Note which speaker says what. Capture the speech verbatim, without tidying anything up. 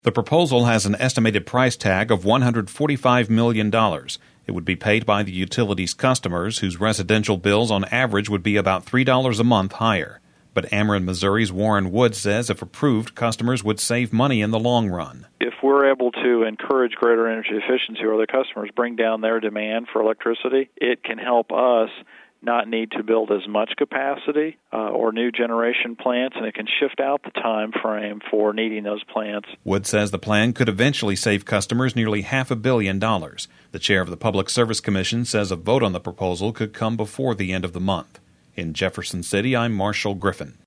Speaker 1: The proposal has an estimated price tag of one hundred forty-five million dollars. It would be paid by the utility's customers, whose residential bills on average would be about three dollars a month higher. But Ameren, Missouri's Warren Wood says if approved, customers would save money in the long run.
Speaker 2: If we're able to encourage greater energy efficiency or the customers bring down their demand for electricity, it can help us not need to build as much capacity uh, or new generation plants, and it can shift out the time frame for needing those plants.
Speaker 1: Wood says the plan could eventually save customers nearly half a billion dollars. The chair of the Public Service Commission says a vote on the proposal could come before the end of the month. In Jefferson City, I'm Marshall Griffin.